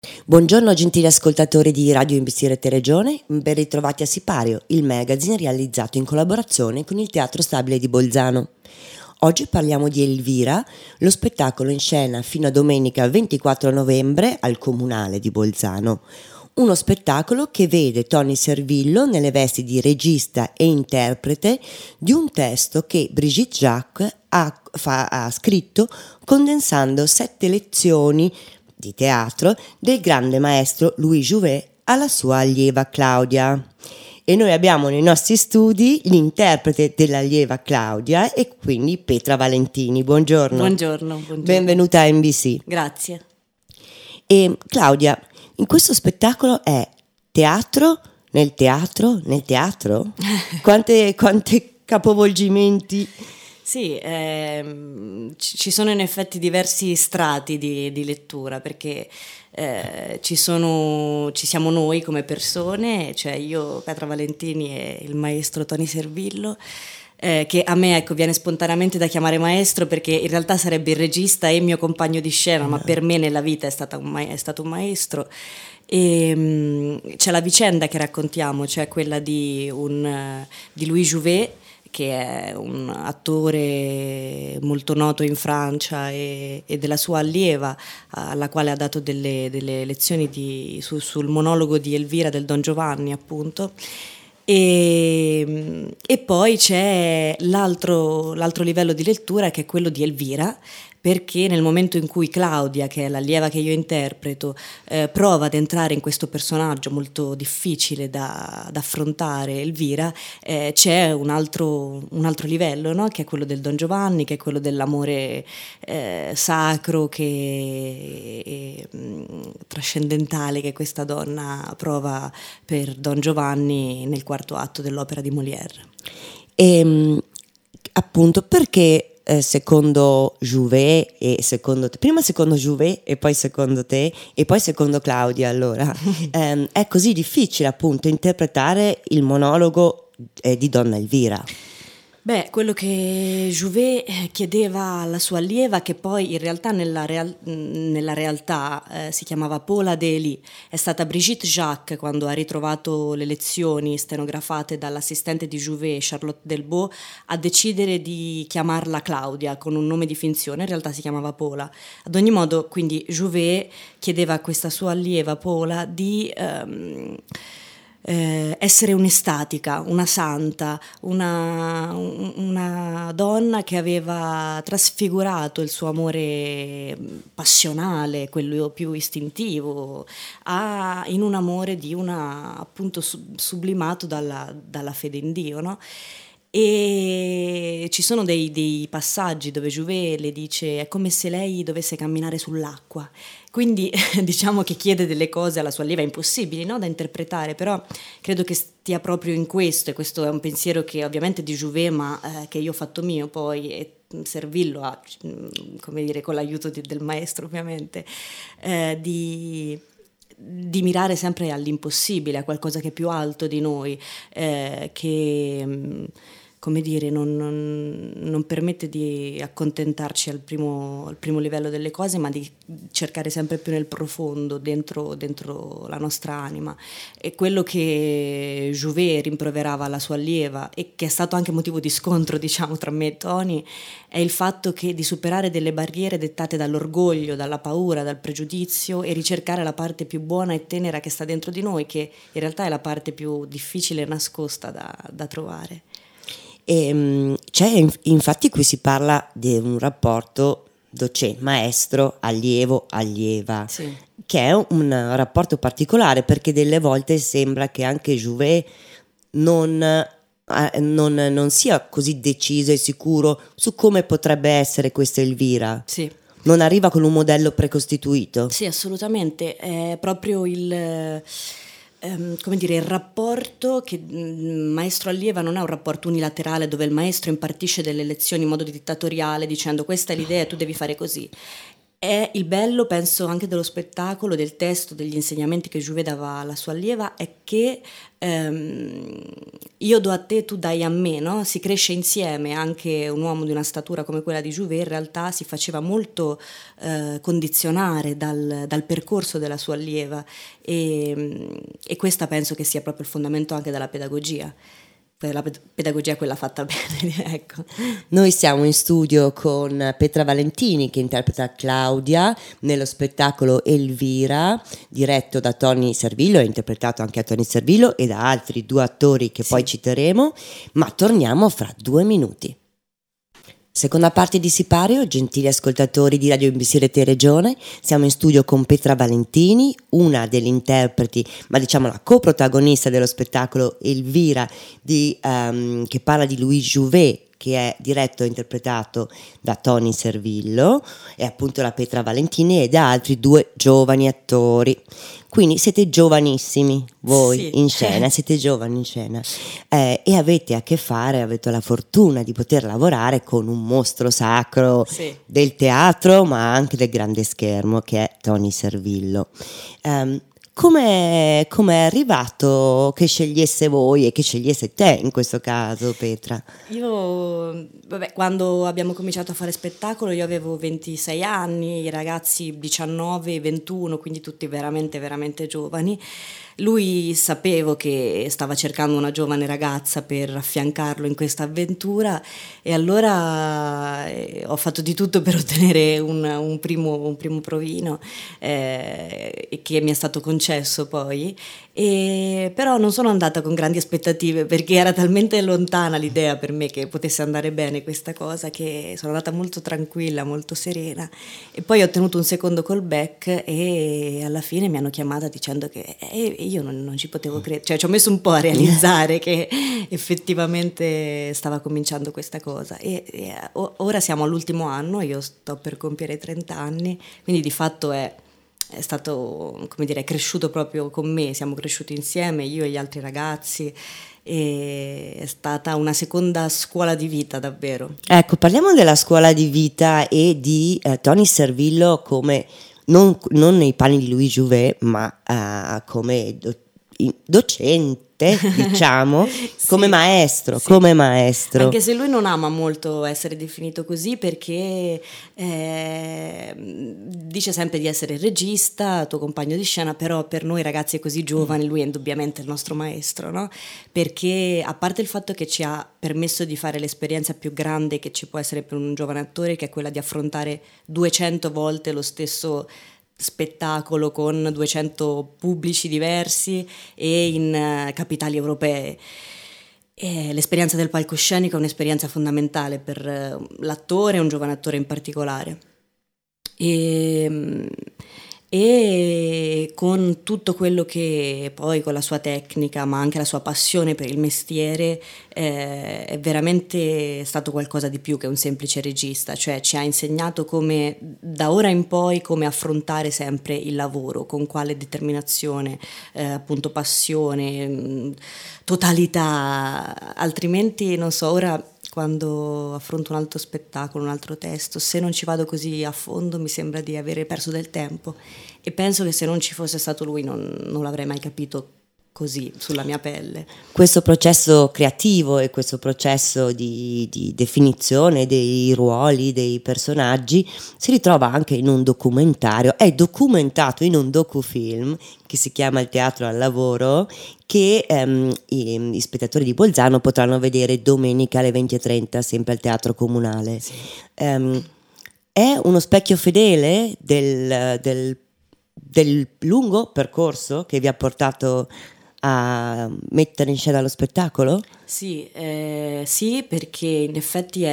Buongiorno gentili ascoltatori di Radio MBC Rete Regione, ben ritrovati a Sipario, il magazine realizzato in collaborazione con il Teatro Stabile di Bolzano. Oggi parliamo di Elvira, lo spettacolo in scena fino a domenica 24 novembre al Comunale di Bolzano. Uno spettacolo che vede Tony Servillo nelle vesti di regista e interprete di un testo che Brigitte Jacques ha scritto condensando 7 lezioni di teatro del grande maestro Louis Jouvet alla sua allieva Claudia. E noi abbiamo nei nostri studi l'interprete dell'allieva Claudia e quindi Petra Valentini. Buongiorno. Buongiorno. Benvenuta a MBC. Grazie. E Claudia, in questo spettacolo è teatro nel teatro nel teatro? Quante capovolgimenti? Sì, ci sono in effetti diversi strati di lettura, perché ci siamo noi come persone, cioè io, Petra Valentini e il maestro Tony Servillo, che a me viene spontaneamente da chiamare maestro, perché in realtà sarebbe il regista e il mio compagno di scena, ma per me nella vita è stato un maestro. E c'è la vicenda che raccontiamo, cioè quella di Louis Jouvet, che è un attore molto noto in Francia, e della sua allieva, alla quale ha dato delle lezioni sul monologo di Elvira del Don Giovanni, appunto. E poi c'è l'altro livello di lettura, che è quello di Elvira, perché nel momento in cui Claudia, che è l'allieva che io interpreto, prova ad entrare in questo personaggio molto difficile da affrontare, Elvira, c'è un altro livello, no? Che è quello del Don Giovanni, che è quello dell'amore sacro e trascendentale che questa donna prova per Don Giovanni nel quarto atto dell'opera di Molière. Appunto, perché secondo Jouvet e secondo te, prima secondo Jouvet e poi secondo te e poi secondo Claudia, allora è così difficile appunto interpretare il monologo di Donna Elvira? Beh, quello che Jouvet chiedeva alla sua allieva, che poi in realtà nella realtà si chiamava Paula Dely, è stata Brigitte Jacques, quando ha ritrovato le lezioni stenografate dall'assistente di Jouvet, Charlotte Delbo, a decidere di chiamarla Claudia con un nome di finzione. In realtà si chiamava Paula. Ad ogni modo, quindi Jouvet chiedeva a questa sua allieva Paula di essere un'estatica, una santa, una donna che aveva trasfigurato il suo amore passionale, quello più istintivo, in un amore di una, appunto, sublimato dalla fede in Dio, no? E ci sono dei passaggi dove Jouvet le dice: è come se lei dovesse camminare sull'acqua. Quindi diciamo che chiede delle cose alla sua allieva impossibili, no, da interpretare, però credo che stia proprio in questo, e questo è un pensiero che ovviamente di Jouvet, ma che io ho fatto mio poi, e Servillo ha, come dire, con l'aiuto del maestro ovviamente, di mirare sempre all'impossibile, a qualcosa che è più alto di noi, che come dire, non permette di accontentarci al primo livello delle cose, ma di cercare sempre più nel profondo, dentro la nostra anima. E quello che Jouvet rimproverava alla sua allieva, e che è stato anche motivo di scontro, diciamo, tra me e Tony, è il fatto di superare delle barriere dettate dall'orgoglio, dalla paura, dal pregiudizio, e ricercare la parte più buona e tenera che sta dentro di noi, che in realtà è la parte più difficile e nascosta da trovare. E c'è infatti, qui si parla di un rapporto maestro, allievo, allieva, sì, che è un rapporto particolare, perché delle volte sembra che anche Jouvet non sia così deciso e sicuro su come potrebbe essere questa Elvira. Sì. Non arriva con un modello precostituito. Sì, assolutamente, è proprio come dire, il rapporto che maestro-allieva non è un rapporto unilaterale dove il maestro impartisce delle lezioni in modo dittatoriale dicendo: questa è l'idea e tu devi fare così. È il bello, penso, anche dello spettacolo, del testo, degli insegnamenti che Jouvet dava alla sua allieva, è che io do a te, tu dai a me, no? Si cresce insieme. Anche un uomo di una statura come quella di Jouvet in realtà si faceva molto condizionare dal percorso della sua allieva, e questa penso che sia proprio il fondamento anche della pedagogia. La pedagogia è quella fatta bene, ecco. Noi siamo in studio con Petra Valentini, che interpreta Claudia nello spettacolo Elvira, diretto da Tony Servillo e interpretato anche da Tony Servillo e da altri 2 attori che poi citeremo, ma torniamo fra 2 minuti. Seconda parte di Sipario, gentili ascoltatori di Radio NBC Rete Regione, siamo in studio con Petra Valentini, una delle interpreti, ma diciamo la coprotagonista dello spettacolo Elvira, che parla di Louis Jouvet, che è diretto e interpretato da Tony Servillo, e appunto la Petra Valentini e da altri 2 giovani attori. Quindi siete giovanissimi voi in scena, siete giovani in scena, e avete a che fare, avete la fortuna di poter lavorare con un mostro sacro del teatro, ma anche del grande schermo, che è Tony Servillo. Come è arrivato che scegliesse voi e che scegliesse te in questo caso, Petra? Io, quando abbiamo cominciato a fare spettacolo io avevo 26 anni, i ragazzi 19, 21, quindi tutti veramente veramente giovani. Lui, sapevo che stava cercando una giovane ragazza per affiancarlo in questa avventura, e allora ho fatto di tutto per ottenere un primo provino, che mi è stato concesso poi, però non sono andata con grandi aspettative, perché era talmente lontana l'idea per me che potesse andare bene questa cosa, che sono andata molto tranquilla, molto serena, e poi ho ottenuto un secondo callback e alla fine mi hanno chiamata dicendo che io non ci potevo credere, cioè ci ho messo un po' a realizzare che effettivamente stava cominciando questa cosa, e ora siamo all'ultimo anno, io sto per compiere 30 anni, quindi di fatto è stato, come dire, è cresciuto proprio con me, siamo cresciuti insieme, io e gli altri ragazzi, e è stata una seconda scuola di vita davvero. Ecco, parliamo della scuola di vita e di Tony Servillo come non nei panni di Louis Jouvet, ma come docente, diciamo, come maestro, come maestro. Anche se lui non ama molto essere definito così, perché dice sempre di essere il regista, tuo compagno di scena, però per noi ragazzi così giovani lui è indubbiamente il nostro maestro, no? Perché a parte il fatto che ci ha permesso di fare l'esperienza più grande che ci può essere per un giovane attore, che è quella di affrontare 200 volte lo stesso spettacolo con 200 pubblici diversi e in capitali europee. L'esperienza del palcoscenico è un'esperienza fondamentale per l'attore, un giovane attore in particolare. E con tutto quello che poi, con la sua tecnica ma anche la sua passione per il mestiere, è veramente stato qualcosa di più che un semplice regista, cioè ci ha insegnato come da ora in poi come affrontare sempre il lavoro, con quale determinazione, appunto passione, totalità, altrimenti non so, ora quando affronto un altro spettacolo, un altro testo, se non ci vado così a fondo mi sembra di avere perso del tempo, e penso che se non ci fosse stato lui non l'avrei mai capito così sulla mia pelle. Questo processo creativo e questo processo di definizione dei ruoli, dei personaggi si ritrova anche in un documentario, è documentato in un docufilm che si chiama Il teatro al lavoro, che gli spettatori di Bolzano potranno vedere domenica alle 20:30 sempre al Teatro Comunale. Sì. È uno specchio fedele del lungo percorso che vi ha portato a mettere in scena lo spettacolo? Sì, perché in effetti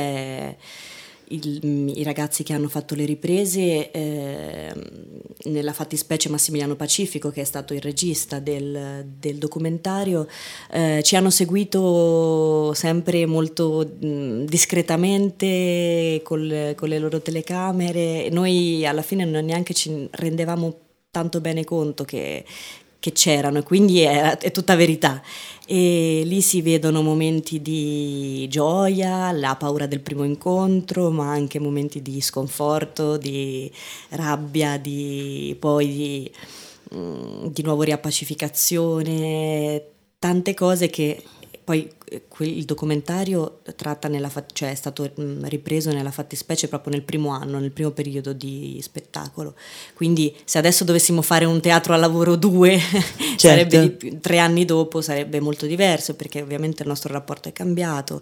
i ragazzi che hanno fatto le riprese, nella fattispecie Massimiliano Pacifico, che è stato il regista del documentario, ci hanno seguito sempre molto discretamente con le loro telecamere. Noi alla fine non neanche ci rendevamo tanto bene conto che che c'erano, e quindi è tutta verità. E lì si vedono momenti di gioia, la paura del primo incontro, ma anche momenti di sconforto, di rabbia, poi di nuovo riappacificazione, tante cose che poi il documentario tratta cioè è stato ripreso nella fattispecie proprio nel primo anno, nel primo periodo di spettacolo. Quindi se adesso dovessimo fare un teatro al lavoro 2, certo. sarebbe 3 anni dopo, sarebbe molto diverso, perché ovviamente il nostro rapporto è cambiato,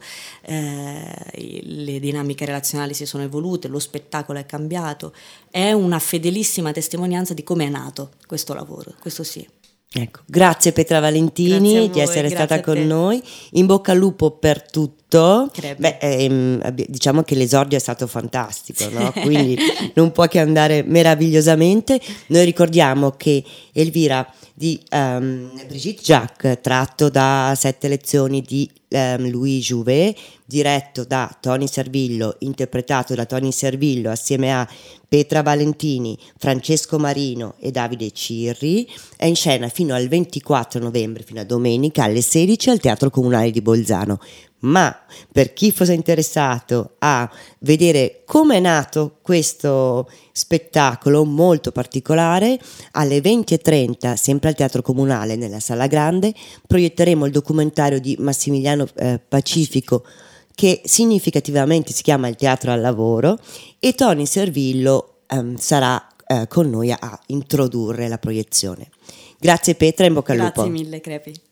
le dinamiche relazionali si sono evolute, lo spettacolo è cambiato. È una fedelissima testimonianza di come è nato questo lavoro, questo sì. Ecco, grazie Petra Valentini di essere stata con noi, in bocca al lupo per tutto. Diciamo che l'esordio è stato fantastico, no? Quindi non può che andare meravigliosamente. Noi ricordiamo che Elvira di Brigitte Jacques, tratto da 7 lezioni di Louis Jouvet, diretto da Tony Servillo, interpretato da Tony Servillo assieme a Petra Valentini, Francesco Marino e Davide Cirri, è in scena fino al 24 novembre, fino a domenica alle 16 al Teatro Comunale di Bolzano. Ma per chi fosse interessato a vedere come è nato questo spettacolo molto particolare, alle 20:30 sempre al Teatro Comunale nella Sala Grande proietteremo il documentario di Massimiliano Pacifico, che significativamente si chiama Il teatro al lavoro, e Tony Servillo sarà con noi a introdurre la proiezione. Grazie Petra, in bocca al lupo. Grazie mille Crepi.